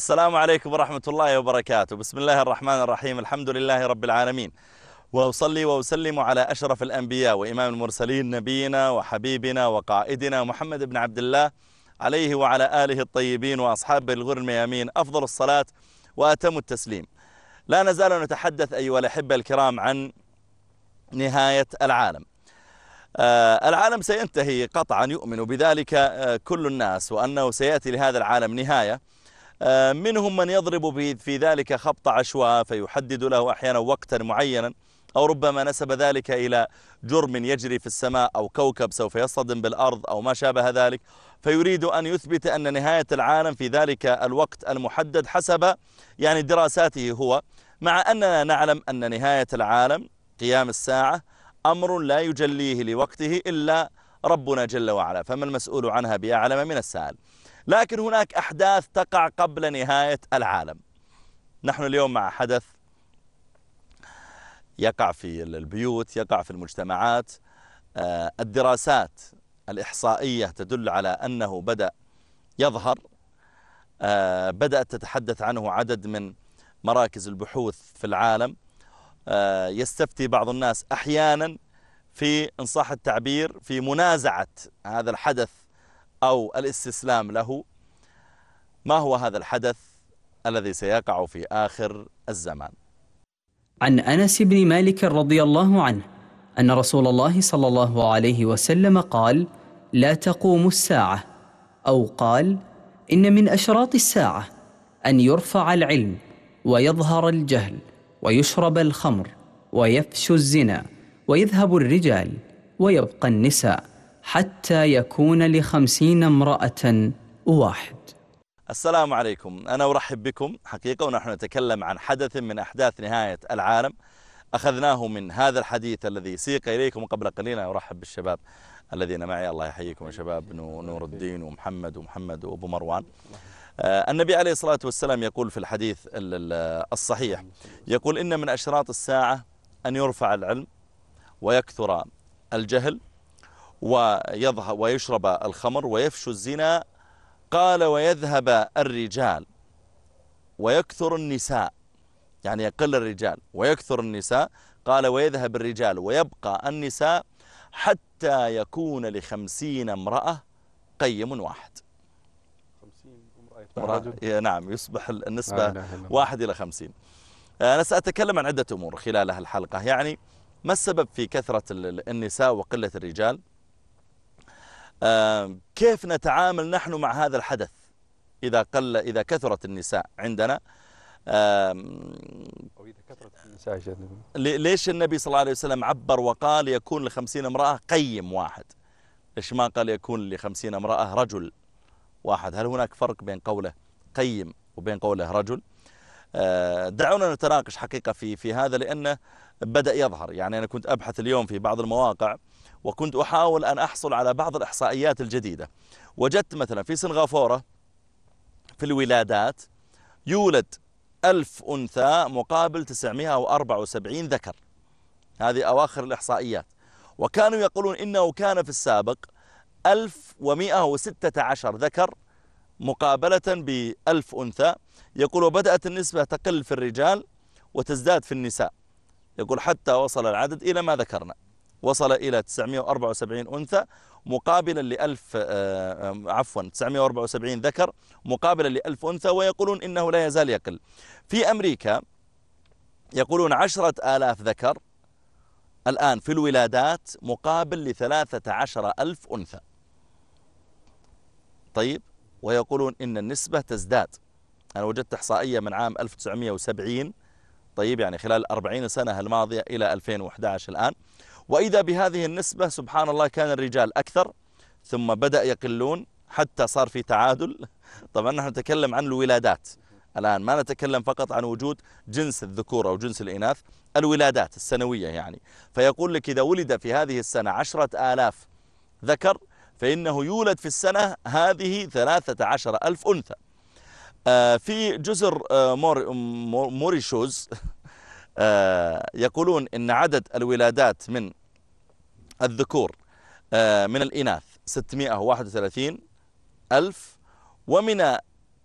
السلام عليكم ورحمة الله وبركاته. بسم الله الرحمن الرحيم. الحمد لله رب العالمين، وأصلي وأسلم على أشرف الأنبياء وإمام المرسلين، نبينا وحبيبنا وقائدنا محمد بن عبد الله، عليه وعلى آله الطيبين وأصحابه الغر الميامين أفضل الصلاة وأتم التسليم. لا نزال نتحدث أيها الأحبة الكرام عن نهاية العالم. العالم سينتهي قطعا، يؤمن بذلك كل الناس، وأنه سيأتي لهذا العالم نهاية. منهم من يضرب في ذلك خبط عشواء فيحدد له أحيانا وقتا معينا، أو ربما نسب ذلك إلى جرم يجري في السماء أو كوكب سوف يصطدم بالأرض أو ما شابه ذلك، فيريد أن يثبت أن نهاية العالم في ذلك الوقت المحدد حسب دراساته هو، مع أننا نعلم أن نهاية العالم قيام الساعة أمر لا يجليه لوقته إلا ربنا جل وعلا، فما المسؤول عنها بأعلم من السائل. لكن هناك أحداث تقع قبل نهاية العالم. نحن اليوم مع حدث يقع في البيوت، يقع في المجتمعات. الدراسات الإحصائية تدل على أنه بدأ يظهر، بدأت تتحدث عنه عدد من مراكز البحوث في العالم. يستفتي بعض الناس أحيانا في، إن صح التعبير، في منازعة هذا الحدث أو الاستسلام له. ما هو هذا الحدث الذي سيقع في آخر الزمان؟ عن أنس بن مالك رضي الله عنه أن رسول الله صلى الله عليه وسلم قال: لا تقوم الساعة، أو قال: إن من أشراط الساعة أن يرفع العلم ويظهر الجهل ويشرب الخمر ويفشو الزنا ويذهب الرجال ويبقى النساء حتى يكون ل50 امرأة واحد. السلام عليكم، أنا أرحب بكم حقيقة، ونحن نتكلم عن حدث من أحداث نهاية العالم أخذناه من هذا الحديث الذي سيق إليكم قبل قليل. أرحب بالشباب الذين معي، الله يحييكم يا شباب، نور الدين ومحمد وأبو مروان. النبي عليه الصلاة والسلام يقول في الحديث الصحيح، يقول: إن من أشراط الساعة أن يرفع العلم ويكثر الجهل ويشرب الخمر ويفشو الزنا، قال: ويذهب الرجال ويكثر النساء، يعني يقل الرجال ويكثر النساء. قال: ويذهب الرجال ويبقى النساء حتى يكون ل50 امرأة قيم واحد. 50 امرأة. نعم، يصبح النسبة 1:50. أنا سأتكلم عن عدة أمور خلال الحلقة. يعني ما السبب في كثرة النساء وقلة الرجال؟ كيف نتعامل نحن مع هذا الحدث إذا كثرت النساء عندنا؟ أو إذا كثرت النساء، ليش النبي صلى الله عليه وسلم عبر وقال يكون ل50 امرأة قيم واحد؟ ليش ما قال يكون ل50 امرأة رجل واحد؟ هل هناك فرق بين قوله قيم وبين قوله رجل؟ دعونا نتناقش حقيقة في هذا، لأنه بدأ يظهر. يعني أنا كنت أبحث اليوم في بعض المواقع، وكنت أحاول أن أحصل على بعض الإحصائيات الجديدة. وجدت مثلا في سنغافورة في الولادات يولد 1000 أنثى مقابل 974 ذكر. هذه أواخر الإحصائيات. وكانوا يقولون إنه كان في السابق 1116 ذكر مقابلة ب1000 أنثى. يقول: وبدأت النسبة تقل في الرجال وتزداد في النساء. يقول: حتى وصل العدد إلى ما ذكرنا، وصل إلى 974 أنثى مقابلا ل1000 974 ذكر مقابلا ل1000 أنثى. ويقولون إنه لا يزال يقل. في أمريكا يقولون 10,000 ذكر الآن في الولادات مقابل ل13,000 أنثى. طيب، ويقولون إن النسبة تزداد. أنا وجدت إحصائية من عام 1970، طيب يعني خلال 40 سنة الماضية إلى 2011 الآن، وإذا بهذه النسبة سبحان الله كان الرجال أكثر، ثم بدأ يقلون حتى صار في تعادل. طبعا نحن نتكلم عن الولادات الآن، ما نتكلم فقط عن وجود جنس الذكور أو جنس الإناث، الولادات السنوية يعني. فيقول لك إذا ولد في هذه السنة 10,000 ذكر، فإنه يولد في السنة هذه 13,000 أنثى. في جزر موريشوز يقولون إن عدد الولادات من الذكور من الإناث 631,000، ومن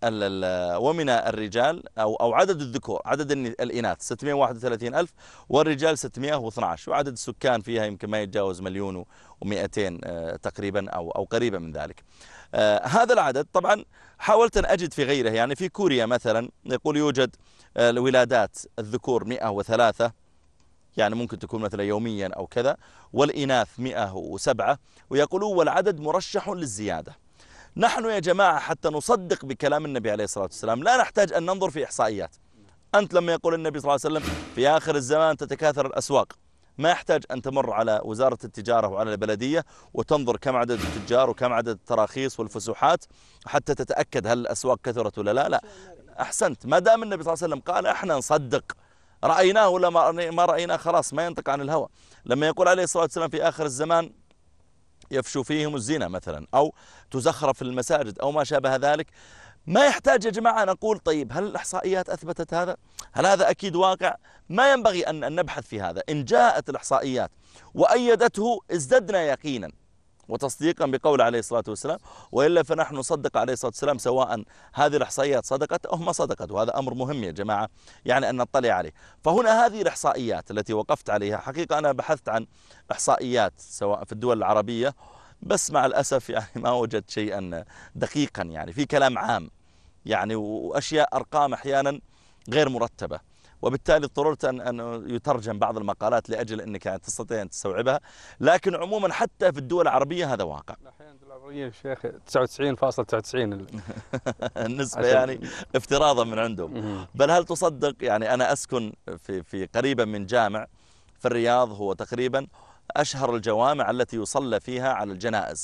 ومن الرجال أو عدد الذكور، عدد الإناث 631,000 والرجال 612، وعدد السكان فيها يمكن ما يتجاوز 1,200,000 تقريبا أو قريبا من ذلك. هذا العدد طبعا حاولت أن أجد في غيره، يعني في كوريا مثلا يقول يوجد الولادات الذكور 103، يعني ممكن تكون مثلا يوميا أو كذا، والإناث 107، ويقولون والعدد مرشح للزيادة. نحن يا جماعة حتى نصدق بكلام النبي عليه الصلاة والسلام لا نحتاج أن ننظر في إحصائيات. أنت لما يقول النبي صلى الله عليه وسلم في آخر الزمان تتكاثر الأسواق، ما يحتاج أن تمر على وزارة التجارة وعلى البلدية وتنظر كم عدد التجار وكم عدد التراخيص والفسوحات حتى تتأكد هل الأسواق كثرت ولا لا. لا، أحسنت، ما دام النبي صلى الله عليه وسلم قال احنا نصدق، رأيناه ولا ما رأيناه خلاص ما ينطق عن الهوى. لما يقول عليه الصلاة والسلام في آخر الزمان يفشو فيهم الزنا مثلا، أو تزخرف المساجد أو ما شابه ذلك، ما يحتاج يا جماعة نقول طيب هل الإحصائيات أثبتت هذا؟ هل هذا أكيد واقع؟ ما ينبغي أن نبحث في هذا. إن جاءت الإحصائيات وأيدته ازددنا يقينا وتصديقا بقول عليه الصلاة والسلام، وإلا فنحن نصدق عليه الصلاة والسلام سواء هذه الإحصائيات صدقت أو ما صدقت، وهذا أمر مهم يا جماعة يعني أن نطلع عليه. فهنا هذه الإحصائيات التي وقفت عليها، حقيقة أنا بحثت عن إحصائيات سواء في الدول العربية، بس مع الأسف يعني ما وجدت شيئا دقيقا، يعني في كلام عام يعني وأشياء أرقام أحيانا غير مرتبة، وبالتالي اضطررت أن يترجم بعض المقالات لأجل أنك يعني تستطيع أن تستوعبها. لكن عموما حتى في الدول العربية هذا واقع. أحيانا الدول العربية يا شيخ 99.99 النسبة يعني افتراضا من عندهم. بل هل تصدق يعني أنا أسكن في قريبا من جامع في الرياض، هو تقريبا أشهر الجوامع التي يصلى فيها على الجنائز.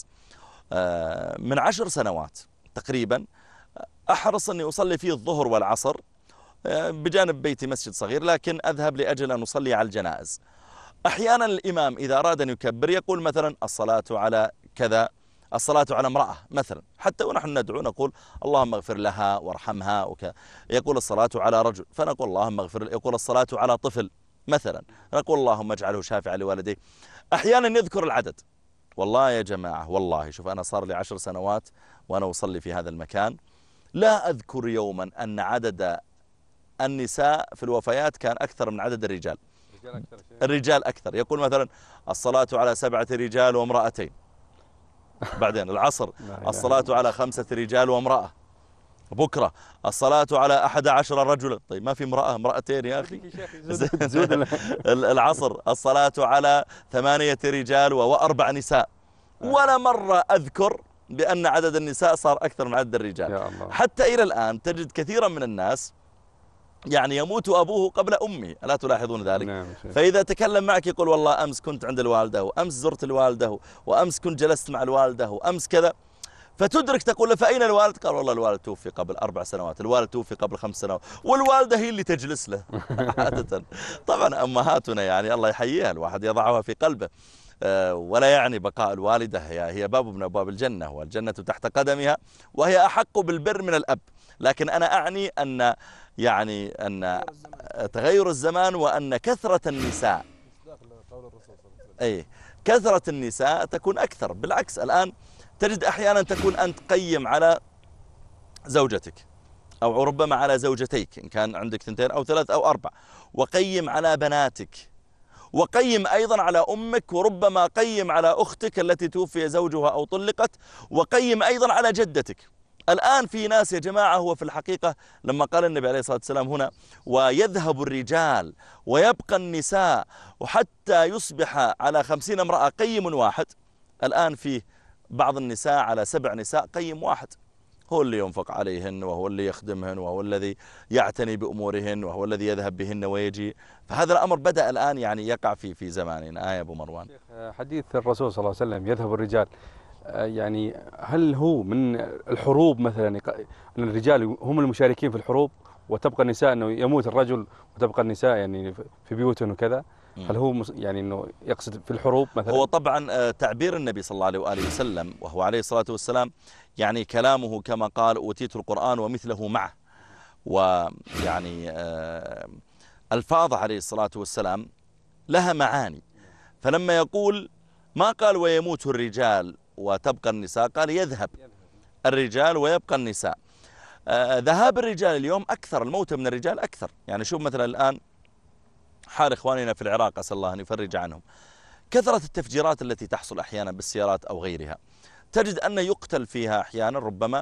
من 10 سنوات تقريبا أحرص أني أصلي فيه الظهر والعصر، بجانب بيتي مسجد صغير، لكن أذهب لأجل أن أصلي على الجنائز. أحيانا الإمام إذا أراد أن يكبر يقول مثلا الصلاة على كذا، الصلاة على امرأة مثلا، حتى ونحن ندعو نقول اللهم اغفر لها وارحمها وكذا. يقول الصلاة على رجل فنقول اللهم اغفر له. يقول الصلاة على طفل مثلا نقول اللهم اجعله شافعا لوالديه. أحيانا يذكر العدد. والله يا جماعة والله شوف، أنا صار لي 10 سنوات وأنا أصلي في هذا المكان، لا أذكر يوما أن عدد النساء في الوفيات كان أكثر من عدد الرجال. الرجال أكثر. يقول مثلا الصلاة على 7 رجال وامرأتين، بعدين العصر الصلاة على 5 رجال وامرأة، بكرة الصلاة على 11 رجلا. طيب ما في امرأتين يا أخي؟ العصر الصلاة على 8 رجال و4 نساء. ولا مرة أذكر بأن عدد النساء صار أكثر من عدد الرجال. حتى إلى الآن تجد كثيرا من الناس يعني يموت أبوه قبل أمه، ألا تلاحظون ذلك؟ نعم. فإذا تكلم معك يقول والله أمس كنت عند الوالدة، وأمس زرت الوالدة، وأمس كنت جلست مع الوالدة، وأمس كذا. فتدرك تقول له فأين الوالد؟ قال والله الوالد توفي قبل 4 سنوات، الوالد توفي قبل 5 سنوات، والوالدة هي اللي تجلس له عادة. طبعا أمهاتنا يعني الله يحييها، الواحد يضعها في قلبه، ولا يعني بقاء الوالدة هي باب من أبواب الجنة، والجنة تحت قدمها، وهي أحق بالبر من الأب. لكن أنا أعني أن يعني أن تغير الزمان وأن كثرة النساء، أي كثرة النساء تكون أكثر. بالعكس الآن تجد أحيانا تكون أنت قيم على زوجتك أو ربما على زوجتيك إن كان عندك 2 أو 3 أو 4، وقيم على بناتك، وقيم أيضا على أمك، وربما قيم على أختك التي توفي زوجها أو طلقت، وقيم أيضا على جدتك. الآن في ناس يا جماعة، هو في الحقيقة لما قال النبي عليه الصلاة والسلام هنا ويذهب الرجال ويبقى النساء وحتى يصبح على 50 امرأة قيم واحد، الآن فيه بعض النساء على 7 نساء قيم واحد، هو اللي ينفق عليهن، وهو اللي يخدمهن، وهو الذي يعتني بأمورهن، وهو الذي يذهب بهن ويجي. فهذا الأمر بدأ الآن يعني يقع في زماننا. يا أبو مروان، حديث الرسول صلى الله عليه وسلم يذهب الرجال، يعني هل هو من الحروب مثلا أن الرجال هم المشاركين في الحروب وتبقى النساء، أنه يموت الرجل وتبقى النساء يعني في بيوتهم وكذا؟ هل هو يعني أنه يقصد في الحروب مثلا؟ هو طبعا تعبير النبي صلى الله عليه وآله وسلم، وهو عليه الصلاة والسلام يعني كلامه كما قال أوتيت القرآن ومثله معه، ويعني الفاظ عليه الصلاة والسلام لها معاني. فلما يقول ما قال ويموت الرجال وتبقى النساء، قال يذهب الرجال ويبقى النساء. ذهاب الرجال اليوم أكثر، الموتى من الرجال أكثر. يعني شوف مثلا الآن حال إخواننا في العراق، أسأل الله أن يفرج عنهم، كثرة التفجيرات التي تحصل أحيانا بالسيارات أو غيرها، تجد أن يقتل فيها أحيانا ربما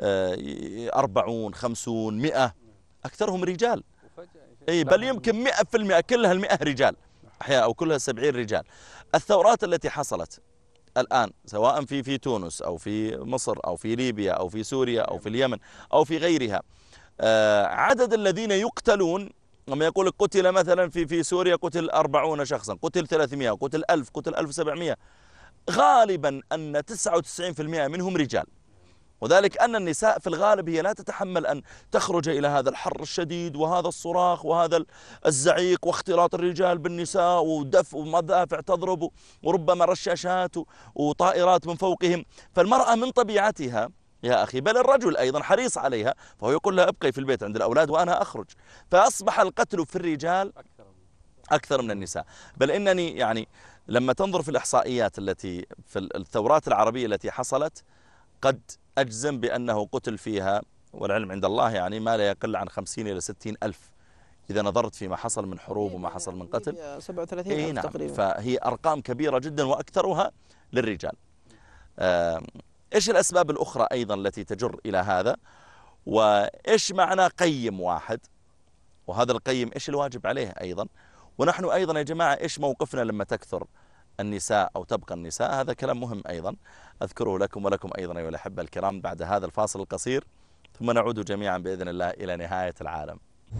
40 50 100، أكثرهم رجال. أي بل يمكن 100% كلها 100 رجال أحيانا، أو كلها 70 رجال. الثورات التي حصلت الآن سواء في تونس أو في مصر أو في ليبيا أو في سوريا أو في اليمن أو في غيرها، عدد الذين يقتلون، لما يقول قتل مثلا في سوريا قتل 40 شخصا، قتل 300، قتل 1000، قتل 1700، غالبا أن 99% منهم رجال. وذلك أن النساء في الغالب هي لا تتحمل أن تخرج إلى هذا الحر الشديد وهذا الصراخ وهذا الزعيق واختلاط الرجال بالنساء ودفء ومدافع تضرب وربما رشاشات وطائرات من فوقهم. فالمرأة من طبيعتها يا أخي، بل الرجل أيضا حريص عليها، فهو يقول لها ابقي في البيت عند الأولاد وأنا أخرج. فأصبح القتل في الرجال أكثر من النساء. بل إنني يعني لما تنظر في الإحصائيات التي في الثورات العربية التي حصلت، قد أجزم بأنه قتل فيها والعلم عند الله يعني ما لا يقل عن 50 إلى 60 ألف، إذا نظرت فيما حصل من حروب وما حصل من قتل. 37 ألف نعم. تقريبا. فهي أرقام كبيرة جدا وأكثرها للرجال. إيش الأسباب الأخرى أيضا التي تجر إلى هذا؟ وإيش معنى قيم واحد؟ وهذا القيم إيش الواجب عليه أيضا؟ ونحن أيضا يا جماعة إيش موقفنا لما تكثر النساء أو تبقى النساء؟ هذا كلام مهم أيضا أذكره لكم ولكم أيضا أيها الأحبة الكرام بعد هذا الفاصل القصير، ثم نعود جميعا بإذن الله إلى نهاية العالم.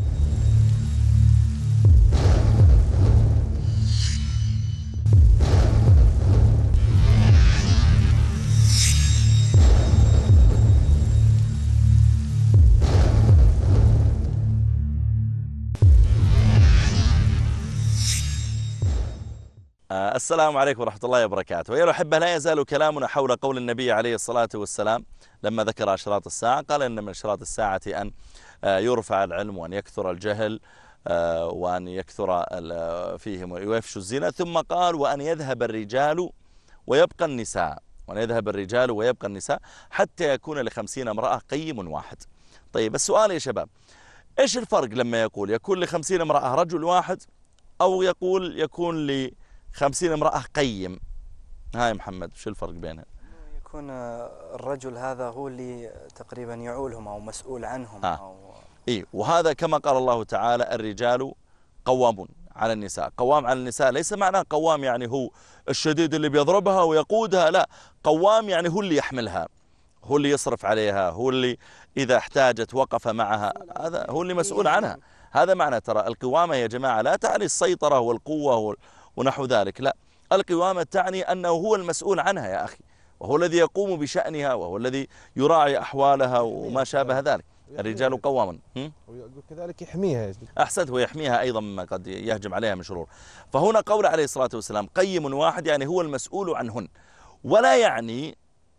السلام عليكم ورحمة الله وبركاته. أيها الأحبة، لا يزال كلامنا حول قول النبي عليه الصلاة والسلام لما ذكر أشراط الساعة، قال إن من أشراط الساعة أن يرفع العلم وأن يكثر الجهل وأن يكثر فيهم ويفشوا الزنا، ثم قال وأن يذهب الرجال ويبقى النساء، وأن يذهب الرجال ويبقى النساء حتى يكون ل50 امرأة قيم واحد. طيب السؤال يا شباب، إيش الفرق لما يكون ل50 امرأة رجل واحد، أو يكون ل50 امرأة قيم؟ هاي محمد، شو الفرق بينها؟ يكون الرجل هذا هو اللي تقريبا يعولهم أو مسؤول عنهم إيه، وهذا كما قال الله تعالى الرجال قوامون على النساء. قوام على النساء ليس معناه قوام يعني هو الشديد اللي بيضربها ويقودها، لا، قوام يعني هو اللي يحملها، هو اللي يصرف عليها، هو اللي إذا احتاجت وقف معها، هذا هو اللي مسؤول عنها. هذا معنى، ترى القوامة يا جماعة لا تعني السيطرة والقوة ونحو ذلك، لا، القوامة تعني أنه هو المسؤول عنها يا أخي، وهو الذي يقوم بشأنها، وهو الذي يراعي أحوالها وما شابه ذلك. الرجال قوامون، وكذلك يحميها. أحسنت، ويحميها أيضا مما قد يهجم عليها من شرور. فهنا قول عليه الصلاة والسلام قيم واحد، يعني هو المسؤول عنهن، ولا يعني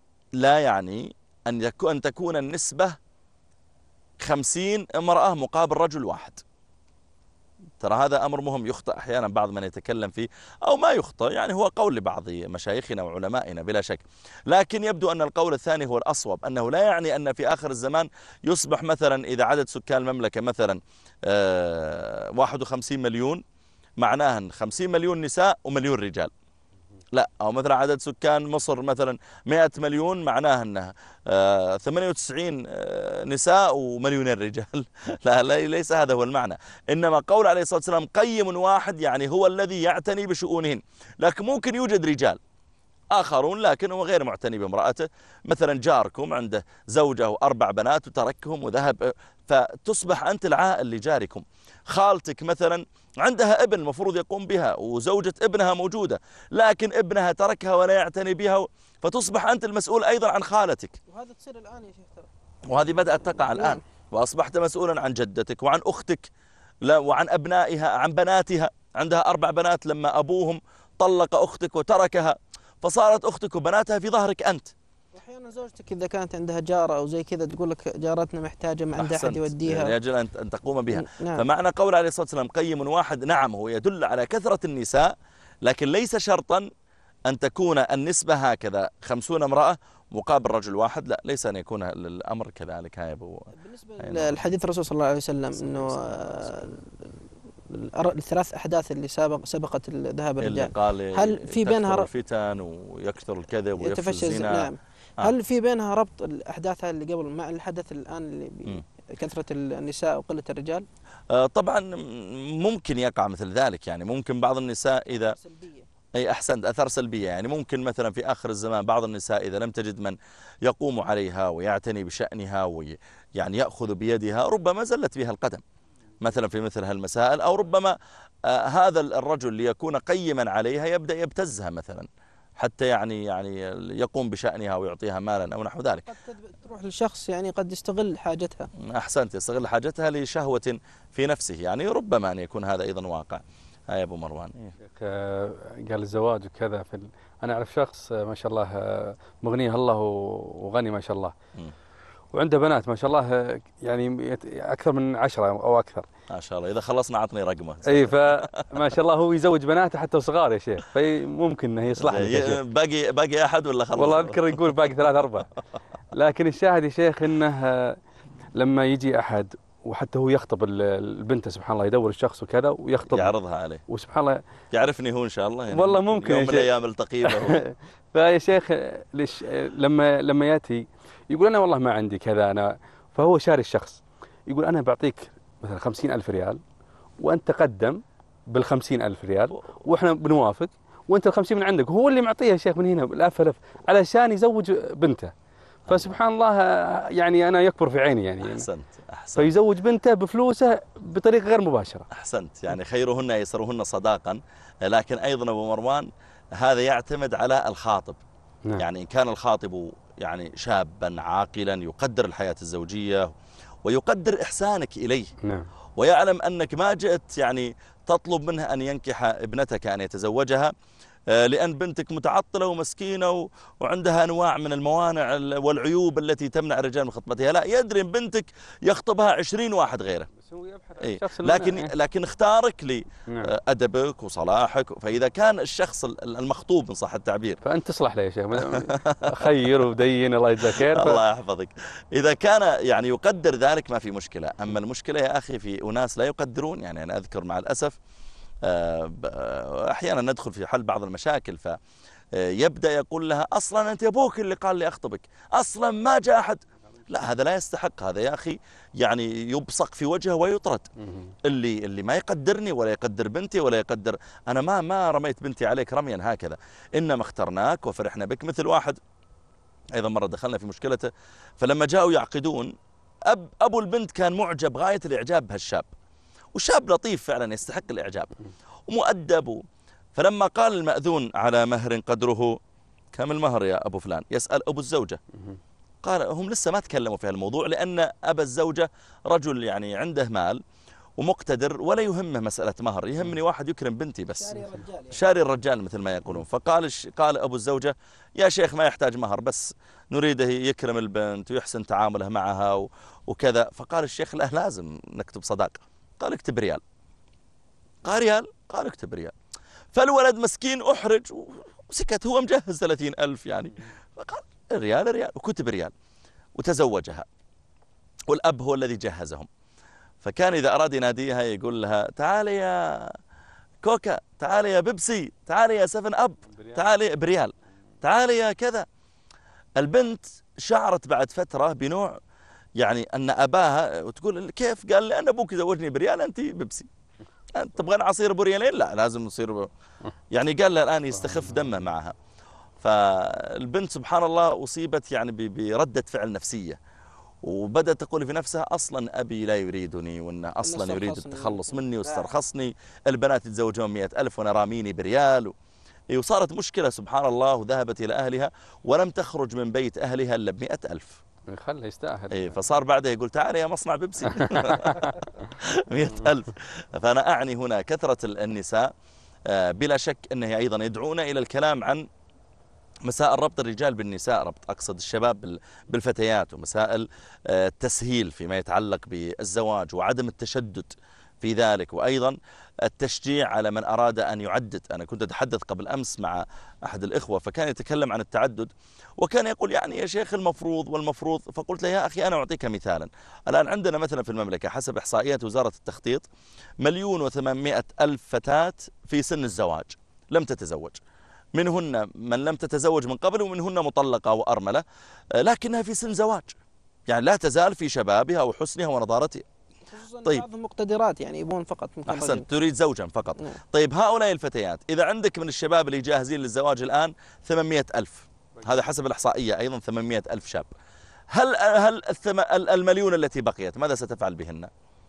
أن تكون النسبة 50 امرأة مقابل رجل واحد. ترى هذا أمر مهم يخطئ أحيانا بعض من يتكلم فيه، أو ما يخطئ، يعني هو قول لبعض مشايخنا وعلمائنا بلا شك، لكن يبدو أن القول الثاني هو الأصوب، أنه لا يعني أن في آخر الزمان يصبح مثلا إذا عدد سكان المملكة مثلا 51 مليون، معناها 50 مليون نساء ومليون رجال، لا، أو مثلا عدد سكان مصر مثلا 100 مليون، معناها أنها 98 نساء ومليونين رجال. لا، ليس هذا هو المعنى. إنما قول عليه الصلاة والسلام قيم واحد، يعني هو الذي يعتني بشؤونهن. لكن ممكن يوجد رجال آخرون لكن هو غير معتني بامرأته، مثلا جاركم عنده زوجة وأربع بنات وتركهم وذهب، فتصبح أنت العائل لجاركم. خالتك مثلا عندها ابن المفروض يقوم بها، وزوجة ابنها موجودة، لكن ابنها تركها ولا يعتني بها، فتصبح أنت المسؤول أيضا عن خالتك. وهذا تصير الآن يا شيخ ترى، وهذه بدأت تقع الآن، وأصبحت مسؤولا عن جدتك وعن أختك وعن أبنائها، عن بناتها، عندها 4 بنات لما أبوهم طلق أختك وتركها، فصارت أختك وبناتها في ظهرك أنت. واحيانا زوجتك إذا كانت عندها جارة أو زي كذا تقول لك جارتنا محتاجة، ما عندها أحد يوديها، يجب أن تقوم بها. نعم. فمعنى قول عليه الصلاة والسلام قيم واحد، نعم، هو يدل على كثرة النساء، لكن ليس شرطا أن تكون النسبة هكذا 50 امرأة مقابل رجل واحد لا، ليس أن يكون الأمر كذلك. هاي أبو بالنسبة للحديث الرسول صلى الله عليه وسلم أنه الثلاث أحداث اللي سبقت ذهاب الرجال، هل في بينها الفتن ويكثر الكذب ويفشي الزنا؟ نعم. هل في بينها ربط الأحداث اللي قبل مع الحدث الآن اللي كثرة النساء وقلة الرجال؟ طبعا ممكن يقع مثل ذلك، يعني ممكن بعض النساء إذا أي أحسنت أثر سلبية، يعني ممكن مثلا في آخر الزمان بعض النساء إذا لم تجد من يقوم عليها ويعتني بشأنها ويعني يأخذ بيدها ربما زلت بها القدم مثلا في مثل هالمسائل، أو ربما هذا الرجل ليكون قيما عليها يبدأ يبتزها مثلا حتى يعني يقوم بشأنها ويعطيها مالا أو نحو ذلك. قد تروح للشخص يعني قد يستغل حاجتها. أحسنت، يستغل حاجتها لشهوة في نفسه، يعني ربما أن يكون هذا أيضا واقع. هاي أبو مروان. قال الزواج وكذا أنا أعرف شخص ما شاء الله مغنيه الله وغني ما شاء الله، وعنده بنات ما شاء الله يعني أكثر من 10 أو أكثر ما شاء الله. إذا خلصنا عطني رقمه. أي فما شاء الله هو يزوج بناته حتى وصغار يا شيخ، فممكن أنه يصلح لك. باقي أحد ولا خلص؟ والله أذكر يقول باقي 3 4. لكن الشاهد يا شيخ أنه لما يجي أحد وحتى هو يخطب البنت سبحان الله يدور الشخص وكذا ويخطب يعرضها عليه، وسبحان الله يعرفني هو إن شاء الله يعني والله ممكن يوم من الأيام التقي به. فيا شيخ لما يأتي يقول أنا والله ما عندي كذا أنا، فهو شاري الشخص يقول أنا بعطيك مثلا 50,000 ريال وأنت قدم بال50,000 ريال وإحنا بنوافق وأنت ال50 من عندك، هو اللي معطيها يا شيخ من هنا بالألف علشان يزوج بنته. فسبحان الله يعني أنا يكبر في عيني يعني. أحسنت. فيزوج بنته بفلوسه بطريقة غير مباشرة. أحسنت، يعني خيرهن يسرهن صداقا. لكن أيضا أبو مروان هذا يعتمد على الخاطب. نعم. يعني إن كان الخاطب يعني شابا عاقلا يقدر الحياة الزوجية ويقدر إحسانك إليه. نعم. ويعلم أنك ما جئت يعني تطلب منه أن ينكح ابنتك أن يتزوجها لأن بنتك متعطلة ومسكينة وعندها أنواع من الموانع والعيوب التي تمنع الرجال من خطبتها. لا، يدري أن بنتك يخطبها 20 واحد غيره. لكن اختارك لأدبك وصلاحك. فإذا كان الشخص المخطوب إن صح التعبير، فأنت تصلح له يا شيخ، خير ودين الله يجزاك خير. الله يحفظك. إذا كان يعني يقدر ذلك ما في مشكلة. أما المشكلة يا أخي في أناس لا يقدرون. يعني أنا أذكر مع الأسف أحيانا ندخل في حل بعض المشاكل فيبدأ يقول لها أصلا أنت أبوك اللي قال لي أخطبك، أصلا ما جاء أحد. لا، هذا لا يستحق. هذا يا أخي يعني يبصق في وجهه ويطرد. اللي ما يقدرني ولا يقدر بنتي ولا يقدر أنا ما رميت بنتي عليك رميا هكذا، إنما اخترناك وفرحنا بك. مثل واحد أيضا مرة دخلنا في مشكلته، فلما جاءوا يعقدون أبو البنت كان معجب غاية الإعجاب بهالشاب، وشاب لطيف فعلا يستحق الإعجاب ومؤدب. فلما قال المأذون على مهر قدره كم المهر يا أبو فلان، يسأل أبو الزوجة. قال هم لسه ما تكلموا في هالموضوع لأن أبا الزوجة رجل يعني عنده مال ومقتدر ولا يهمه مسألة مهر، يهمني واحد يكرم بنتي بس، شاري الرجال مثل ما يقولون. قال أبو الزوجة يا شيخ ما يحتاج مهر، بس نريده يكرم البنت ويحسن تعامله معها وكذا. فقال الشيخ لا، لازم نكتب صداقة. قال اكتب ريال. قال ريال؟ قال اكتب ريال. فالولد مسكين أحرج وسكت، هو مجهز 30,000 يعني. فقال ريال وكتب ريال وتزوجها، والأب هو الذي جهزهم. فكان إذا أراد يناديها يقول لها تعالي يا كوكا، تعالي يا بيبسي، تعالي يا 7 أب، تعالي بريال، تعالي يا كذا. البنت شعرت بعد فترة بنوع يعني أن أباها، وتقول كيف؟ قال لأن أبوك زوجني بريال أنت بيبسي، أنت تبغين عصير بريالين؟ لا لازم نصير يعني. قال لها الآن يستخف دمه معها. فالبنت سبحان الله أصيبت يعني بردة فعل نفسية، وبدأت تقول في نفسها أصلا أبي لا يريدني، وأنه أصلا يريد التخلص مني واسترخصني، البنات يتزوجون 100,000 وأنا راميني بريال وصارت مشكلة سبحان الله. وذهبت إلى أهلها ولم تخرج من بيت أهلها إلا ب100,000. خله يستاهل. فصار بعدها يقول تعال يا مصنع بيبسي 100,000. فأنا أعني هنا كثرة النساء بلا شك أنه أيضا يدعون إلى الكلام عن مسائل ربط الرجال بالنساء، ربط أقصد الشباب بالفتيات، ومسائل التسهيل فيما يتعلق بالزواج وعدم التشدد في ذلك. وأيضا التشجيع على من أراد أن يعدد. أنا كنت أتحدث قبل أمس مع أحد الإخوة فكان يتكلم عن التعدد وكان يقول يعني يا شيخ المفروض فقلت له يا أخي أنا أعطيك مثالا. الآن عندنا مثلا في المملكة حسب إحصائيات وزارة التخطيط 1,800,000 فتاة في سن الزواج لم تتزوج، منهن من لم تتزوج من قبل ومنهن مطلقة وأرملة، لكنها في سن زواج، يعني لا تزال في شبابها وحسنها ونضارتها. طيب بعضهم مقتدرات يعني يبون فقط أحسن تريد زوجا فقط. طيب هؤلاء الفتيات إذا عندك من الشباب اللي جاهزين للزواج الآن 800,000، هذا حسب الإحصائية أيضا 800,000 شاب، هل المليون التي بقيت ماذا ستفعل بهن؟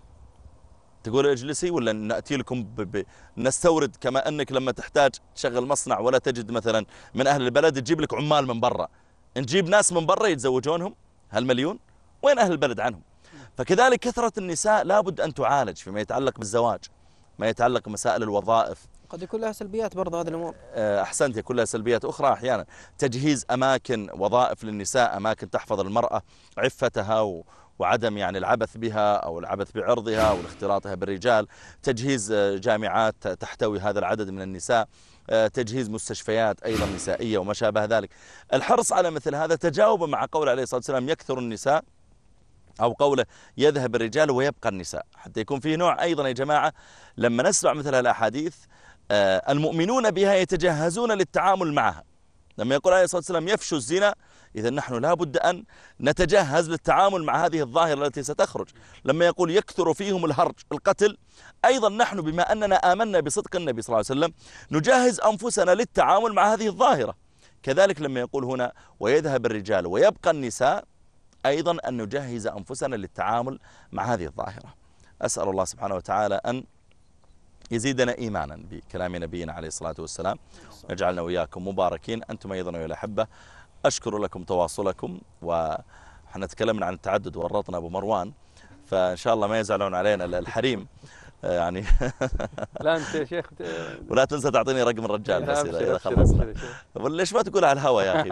تقول اجلسي ولا نأتي لكم نستورد، كما أنك لما تحتاج تشغل مصنع ولا تجد مثلا من أهل البلد تجيب لك عمال من برا، نجيب ناس من برا يتزوجونهم هالمليون، وين أهل البلد عنهم؟ فكذلك كثرة النساء لابد أن تعالج فيما يتعلق بالزواج، ما يتعلق بمسائل الوظائف. قد يكون لها سلبيات برضه هذه الأمور. أحسنت، يكون لها سلبيات أخرى أحيانا، تجهيز أماكن وظائف للنساء، أماكن تحفظ المرأة عفتها وعدم يعني العبث بها أو العبث بعرضها أو اختلاطها بالرجال، تجهيز جامعات تحتوي هذا العدد من النساء، تجهيز مستشفيات أيضا نسائية وما شابه ذلك. الحرص على مثل هذا تجاوبا مع قول عليه الصلاة والسلام يكثر النساء، أو قوله يذهب الرجال ويبقى النساء، حتى يكون فيه نوع أيضا يا جماعة لما نسمع مثل الأحاديث المؤمنون بها يتجهزون للتعامل معها. لما يقول عليه الصلاة والسلام يفشو الزنا، إذا نحن لابد أن نتجهز للتعامل مع هذه الظاهرة التي ستخرج. لما يقول يكثر فيهم الهرج القتل، أيضا نحن بما أننا آمنا بصدق النبي صلى الله عليه وسلم نجهز أنفسنا للتعامل مع هذه الظاهرة. كذلك لما يقول هنا ويذهب الرجال ويبقى النساء، أيضا أن نجهز أنفسنا للتعامل مع هذه الظاهرة. أسأل الله سبحانه وتعالى أن يزيدنا إيمانا بكلام نبينا عليه الصلاة والسلام، نجعلنا وإياكم مباركين أنتم أيضا يا الأحبة. أشكر لكم تواصلكم، وحنا تكلمنا عن التعدد ورطنا أبو مروان، فإن شاء الله ما يزعلون علينا الحريم يعني. لا أنت يا شيخ ولا تنسى تعطيني رقم الرجال بس إذا خلصنا، ليش ما تقول على الهوى يا أخي؟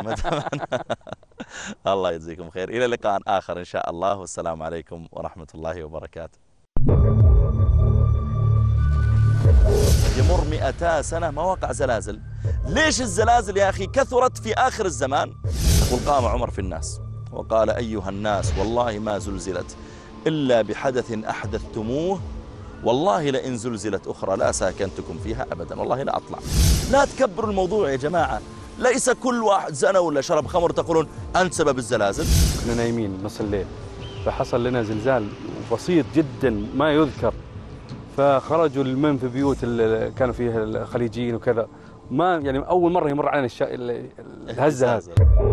الله يجزيكم خير، إلى لقاء آخر إن شاء الله، والسلام عليكم ورحمة الله وبركاته. يمر 200 سنة ما وقع زلازل. ليش الزلازل يا أخي كثرت في آخر الزمان؟ قام عمر في الناس وقال أيها الناس والله ما زلزلت إلا بحدث أحدثتموه، والله لئن زلزلت أخرى لا ساكنتكم فيها أبدا، والله لا أطلع. لا تكبروا الموضوع يا جماعة، ليس كل واحد زنى ولا شرب خمر تقولون أنت سبب الزلازل. كنا نايمين نص الليل فحصل لنا زلزال بسيط جدا ما يذكر، فخرجوا من في بيوت اللي كانوا فيها الخليجيين وكذا، ما يعني أول مرة يمر علينا الهزة هذه.